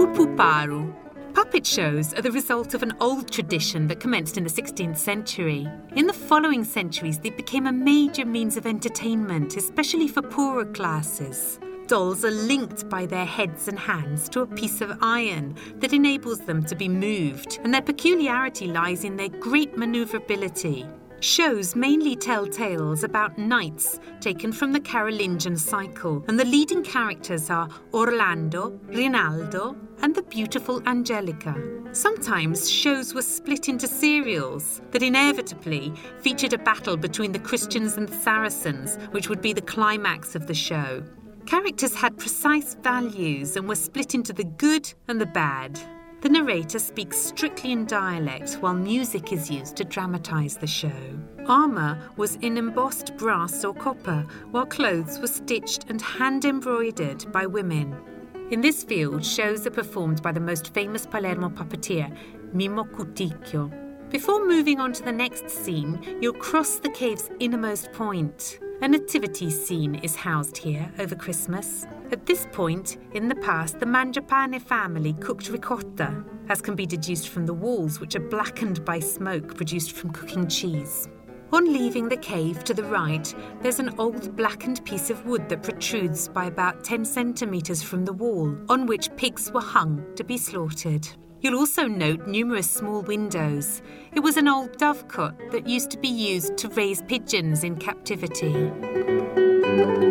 Puparu. Puppet shows are the result of an old tradition that commenced in the 16th century. In the following centuries, they became a major means of entertainment, especially for poorer classes. Dolls are linked by their heads and hands to a piece of iron that enables them to be moved, and their peculiarity lies in their great maneuverability. Shows mainly tell tales about knights taken from the Carolingian cycle, and the leading characters are Orlando, Rinaldo, and the beautiful Angelica. Sometimes shows were split into serials that inevitably featured a battle between the Christians and the Saracens, which would be the climax of the show. Characters had precise values and were split into the good and the bad. The narrator speaks strictly in dialect while music is used to dramatise the show. Armour was in embossed brass or copper, while clothes were stitched and hand-embroidered by women. In this field, shows are performed by the most famous Palermo puppeteer, Mimmo Cuticchio. Before moving on to the next scene, you'll cross the cave's innermost point. A nativity scene is housed here over Christmas. At this point, in the past, the Mangiapane family cooked ricotta, as can be deduced from the walls, which are blackened by smoke produced from cooking cheese. On leaving the cave to the right, there's an old blackened piece of wood that protrudes by about 10 centimetres from the wall, on which pigs were hung to be slaughtered. You'll also note numerous small windows. It was an old dovecot that used to be used to raise pigeons in captivity.